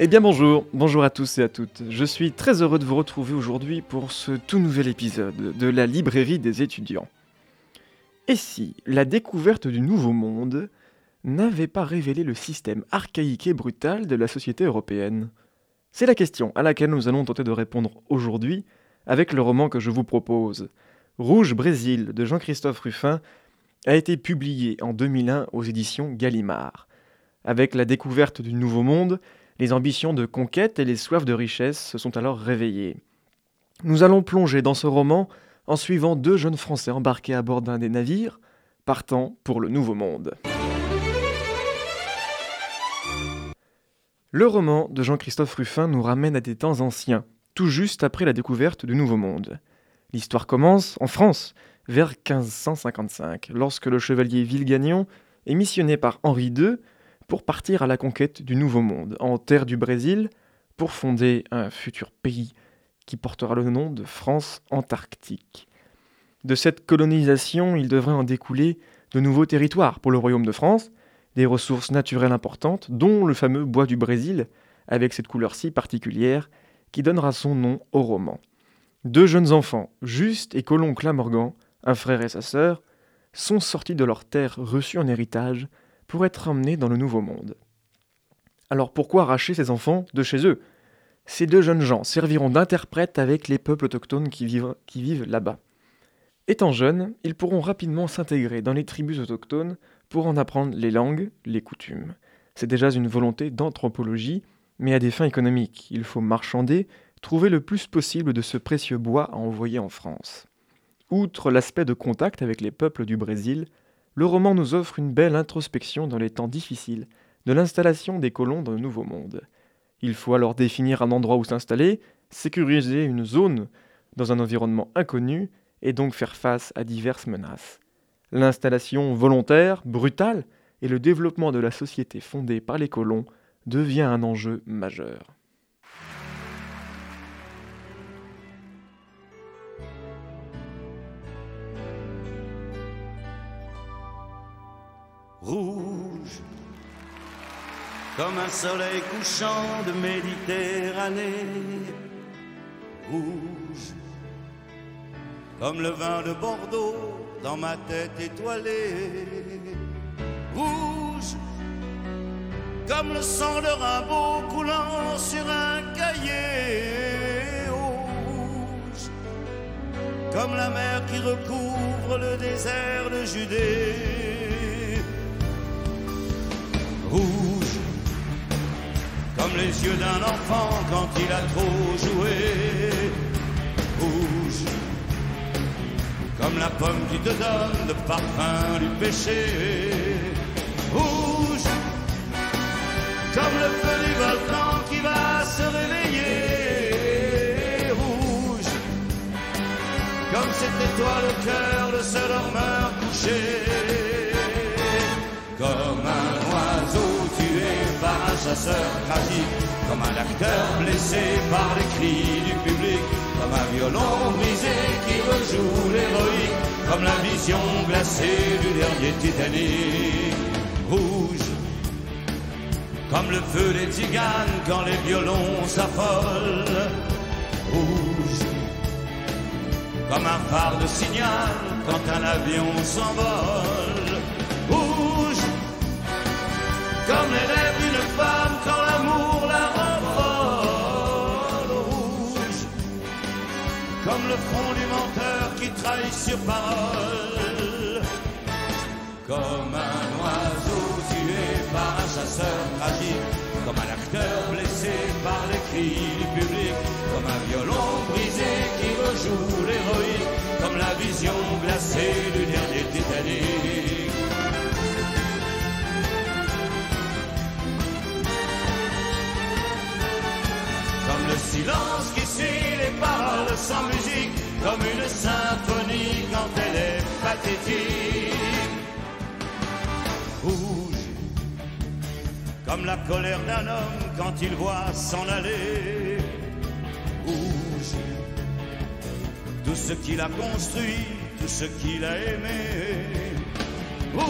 Eh bien bonjour à tous et à toutes. Je suis très heureux de vous retrouver aujourd'hui pour ce tout nouvel épisode de la librairie des étudiants. Et si la découverte du Nouveau Monde n'avait pas révélé le système archaïque et brutal de la société européenne ? C'est la question à laquelle nous allons tenter de répondre aujourd'hui avec le roman que je vous propose. Rouge Brésil de Jean-Christophe Rufin a été publié en 2001 aux éditions Gallimard. Avec la découverte du Nouveau Monde, les ambitions de conquête et les soifs de richesse se sont alors réveillées. Nous allons plonger dans ce roman en suivant deux jeunes Français embarqués à bord d'un des navires, partant pour le Nouveau Monde. Le roman de Jean-Christophe Rufin nous ramène à des temps anciens, tout juste après la découverte du Nouveau Monde. L'histoire commence en France, vers 1555, lorsque le chevalier Villegagnon est missionné par Henri II pour partir à la conquête du Nouveau Monde, en terre du Brésil, pour fonder un futur pays qui portera le nom de France antarctique. De cette colonisation, il devrait en découler de nouveaux territoires pour le royaume de France, des ressources naturelles importantes, dont le fameux bois du Brésil, avec cette couleur si particulière qui donnera son nom au roman. Deux jeunes enfants, Juste et Colomb Clamorgan, un frère et sa sœur, sont sortis de leur terre reçue en héritage pour être emmenés dans le Nouveau Monde. Alors pourquoi arracher ces enfants de chez eux ? Ces deux jeunes gens serviront d'interprètes avec les peuples autochtones qui vivent là-bas. Étant jeunes, ils pourront rapidement s'intégrer dans les tribus autochtones pour en apprendre les langues, les coutumes. C'est déjà une volonté d'anthropologie, mais à des fins économiques. Il faut marchander, trouver le plus possible de ce précieux bois à envoyer en France. Outre l'aspect de contact avec les peuples du Brésil, le roman nous offre une belle introspection dans les temps difficiles de l'installation des colons dans le Nouveau Monde. Il faut alors définir un endroit où s'installer, sécuriser une zone dans un environnement inconnu et donc faire face à diverses menaces. L'installation volontaire, brutale, et le développement de la société fondée par les colons devient un enjeu majeur. Rouge, comme un soleil couchant de Méditerranée. Rouge, comme le vin de Bordeaux dans ma tête étoilée. Rouge, comme le sang de Rimbaud coulant sur un cahier. Rouge, comme la mer qui recouvre le désert de Judée. Rouge, comme les yeux d'un enfant quand il a trop joué. Rouge, comme la pomme qui te donne le parfum du péché. Rouge, comme le feu du volcan qui va se réveiller. Rouge, comme cette étoile au cœur de ce dormeur couché. Comme un oiseau tué par un chasseur tragique, comme un acteur blessé par les cris du public, comme un violon brisé qui rejoue l'héroïque, comme la vision glacée du dernier Titanic. Rouge, comme le feu des tziganes quand les violons s'affolent. Rouge, comme un phare de signal quand un avion s'envole. Rouge, comme les lèvres d'une femme quand l'amour la revole. Rouge, comme le front du menteur qui trahit sur parole. Comme un oiseau tué par un chasseur tragique, comme un acteur blessé par les cris du public, comme un violon brisé qui rejoue l'héroïque, comme la vision glacée du dernier Titanic. Comme le silence qui suit les paroles sans musique, comme une symphonie quand elle est pathétique. Rouge, comme la colère d'un homme quand il voit s'en aller. Rouge, tout ce qu'il a construit, tout ce qu'il a aimé.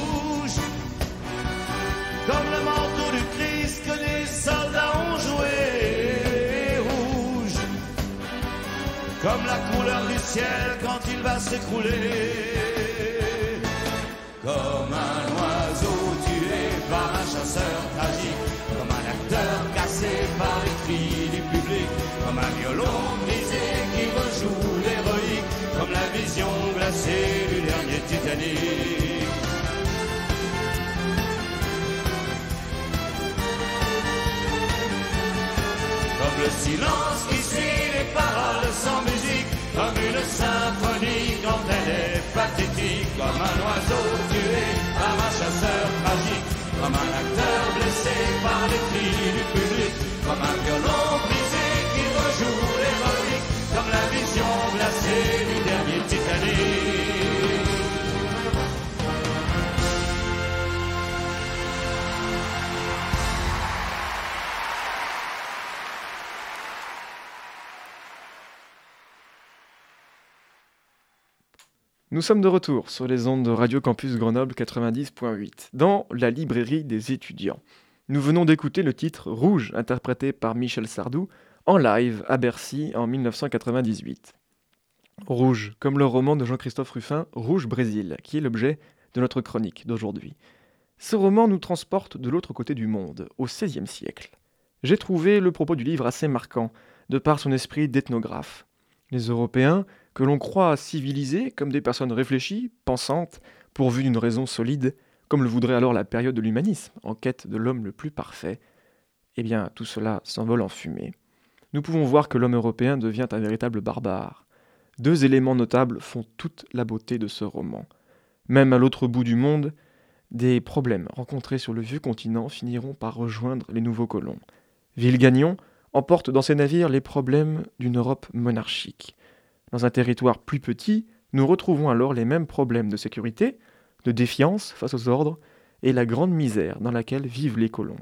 Rouge, comme le manteau du Christ que des soldats ont joué. comme la couleur du ciel quand il va s'écrouler. Comme un oiseau tué par un chasseur tragique, comme un acteur cassé par les cris du public, comme un violon brisé qui rejoue l'héroïque, comme la vision glacée du dernier Titanic. Comme le silence qui suit les paroles sans musique, comme une symphonie quand elle est pathétique, comme un oiseau tué par un chasseur tragique, comme un acteur blessé par les cris du public, comme un violon brisé qui rejoue l'héroïque, comme la vision glacée du dernier Titanic. Nous sommes de retour sur les ondes de Radio Campus Grenoble 90.8, dans la librairie des étudiants. Nous venons d'écouter le titre Rouge, interprété par Michel Sardou, en live à Bercy en 1998. Rouge, comme le roman de Jean-Christophe Ruffin, Rouge Brésil, qui est l'objet de notre chronique d'aujourd'hui. Ce roman nous transporte de l'autre côté du monde, au XVIe siècle. J'ai trouvé le propos du livre assez marquant, de par son esprit d'ethnographe. Les Européens, que l'on croit civilisés comme des personnes réfléchies, pensantes, pourvues d'une raison solide, comme le voudrait alors la période de l'humanisme, en quête de l'homme le plus parfait, eh bien tout cela s'envole en fumée. Nous pouvons voir que l'homme européen devient un véritable barbare. Deux éléments notables font toute la beauté de ce roman. Même à l'autre bout du monde, des problèmes rencontrés sur le vieux continent finiront par rejoindre les nouveaux colons. Villegagnon emporte dans ses navires les problèmes d'une Europe monarchique. Dans un territoire plus petit, nous retrouvons alors les mêmes problèmes de sécurité, de défiance face aux ordres et la grande misère dans laquelle vivent les colons.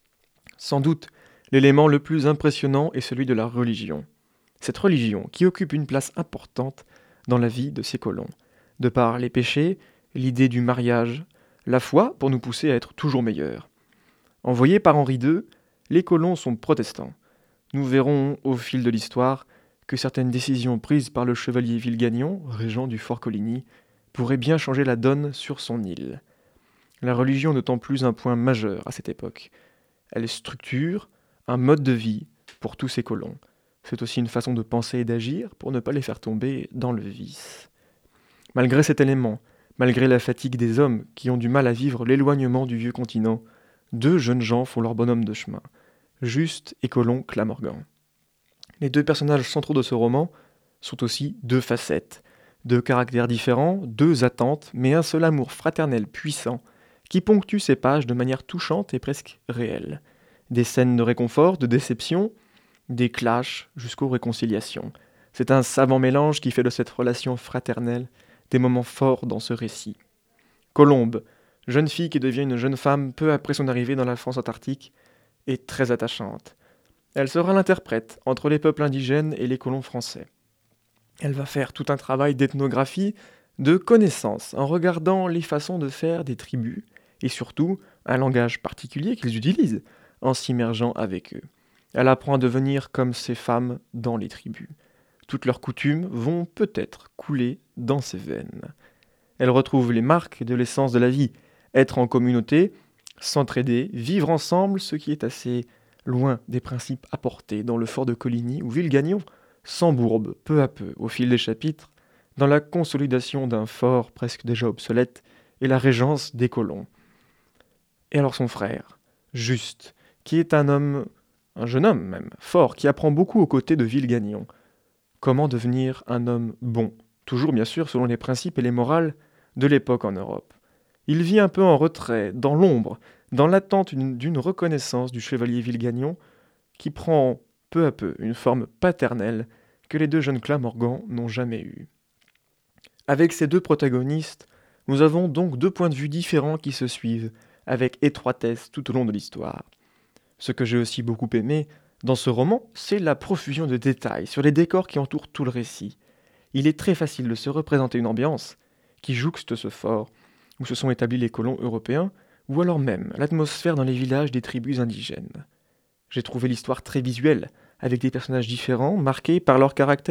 Sans doute, l'élément le plus impressionnant est celui de la religion. Cette religion qui occupe une place importante dans la vie de ces colons. De par les péchés, l'idée du mariage, la foi pour nous pousser à être toujours meilleurs. Envoyés par Henri II, les colons sont protestants. Nous verrons au fil de l'histoire que certaines décisions prises par le chevalier Villegagnon, régent du Fort Coligny, pourraient bien changer la donne sur son île. La religion n'étant plus un point majeur à cette époque. Elle structure un mode de vie pour tous ces colons. C'est aussi une façon de penser et d'agir pour ne pas les faire tomber dans le vice. Malgré cet élément, malgré la fatigue des hommes qui ont du mal à vivre l'éloignement du vieux continent, deux jeunes gens font leur bonhomme de chemin, Juste et Colomb Clamorgan. Les deux personnages centraux de ce roman sont aussi deux facettes, deux caractères différents, deux attentes, mais un seul amour fraternel puissant qui ponctue ces pages de manière touchante et presque réelle. Des scènes de réconfort, de déception, des clashs jusqu'aux réconciliations. C'est un savant mélange qui fait de cette relation fraternelle des moments forts dans ce récit. Colombe, jeune fille qui devient une jeune femme peu après son arrivée dans la France antarctique, est très attachante. Elle sera l'interprète entre les peuples indigènes et les colons français. Elle va faire tout un travail d'ethnographie, de connaissance, en regardant les façons de faire des tribus, et surtout un langage particulier qu'ils utilisent, en s'immergeant avec eux. Elle apprend à devenir comme ces femmes dans les tribus. Toutes leurs coutumes vont peut-être couler dans ses veines. Elle retrouve les marques de l'essence de la vie, être en communauté, s'entraider, vivre ensemble, ce qui est assez loin des principes apportés dans le fort de Coligny où Villegagnon s'embourbe peu à peu au fil des chapitres dans la consolidation d'un fort presque déjà obsolète et la régence des colons. Et alors son frère, Juste, qui est un jeune homme même, fort, qui apprend beaucoup aux côtés de Villegagnon. Comment devenir un homme bon, toujours bien sûr selon les principes et les morales de l'époque en Europe. Il vit un peu en retrait, dans l'ombre, dans l'attente d'une reconnaissance du chevalier Villegagnon qui prend peu à peu une forme paternelle que les deux jeunes Clamorgan n'ont jamais eue. Avec ces deux protagonistes, nous avons donc deux points de vue différents qui se suivent, avec étroitesse tout au long de l'histoire. Ce que j'ai aussi beaucoup aimé dans ce roman, c'est la profusion de détails sur les décors qui entourent tout le récit. Il est très facile de se représenter une ambiance qui jouxte ce fort, où se sont établis les colons européens, ou alors même l'atmosphère dans les villages des tribus indigènes. J'ai trouvé l'histoire très visuelle, avec des personnages différents, marqués par leur caractère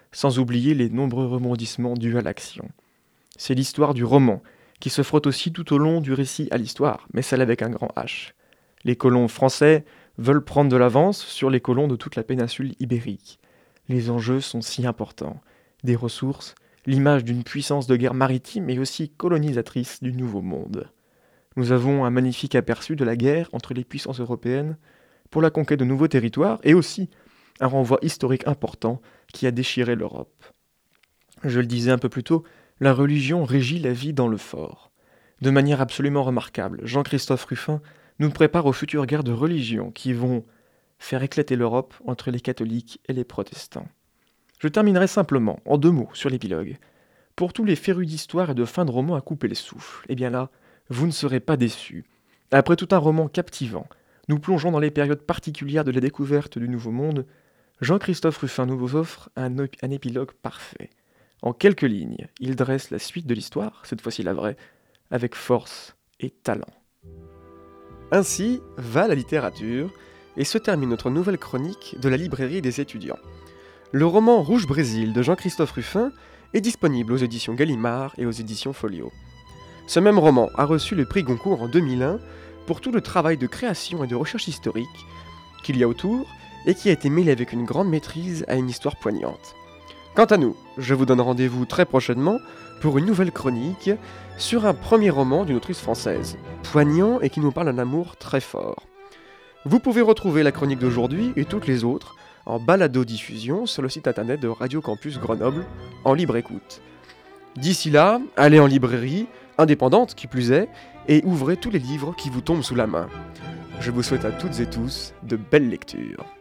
sans oublier les nombreux rebondissements dus à l'action. C'est l'histoire du roman, qui se frotte aussi tout au long du récit à l'histoire, mais celle avec un grand H. Les colons français veulent prendre de l'avance sur les colons de toute la péninsule ibérique. Les enjeux sont si importants. Des ressources, l'image d'une puissance de guerre maritime et aussi colonisatrice du Nouveau Monde. Nous avons un magnifique aperçu de la guerre entre les puissances européennes pour la conquête de nouveaux territoires et aussi un renvoi historique important qui a déchiré l'Europe. Je le disais un peu plus tôt, la religion régit la vie dans le fort. De manière absolument remarquable, Jean-Christophe Ruffin nous prépare aux futures guerres de religion qui vont faire éclater l'Europe entre les catholiques et les protestants. Je terminerai simplement, en 2 mots, sur l'épilogue. Pour tous les férus d'histoire et de fin de roman à couper le souffle, eh bien là, vous ne serez pas déçus. Après tout un roman captivant, nous plongeons dans les périodes particulières de la découverte du Nouveau Monde. Jean-Christophe Ruffin nous offre un épilogue parfait. En quelques lignes, il dresse la suite de l'histoire, cette fois-ci la vraie, avec force et talent. Ainsi va la littérature, et se termine notre nouvelle chronique de la librairie des étudiants. Le roman Rouge Brésil de Jean-Christophe Ruffin est disponible aux éditions Gallimard et aux éditions Folio. Ce même roman a reçu le prix Goncourt en 2001 pour tout le travail de création et de recherche historique qu'il y a autour et qui a été mêlé avec une grande maîtrise à une histoire poignante. Quant à nous, je vous donne rendez-vous très prochainement pour une nouvelle chronique sur un premier roman d'une autrice française, poignant et qui nous parle d'un amour très fort. Vous pouvez retrouver la chronique d'aujourd'hui et toutes les autres en balado-diffusion sur le site internet de Radio Campus Grenoble, en libre écoute. D'ici là, allez en librairie, indépendante qui plus est, et ouvrez tous les livres qui vous tombent sous la main. Je vous souhaite à toutes et tous de belles lectures.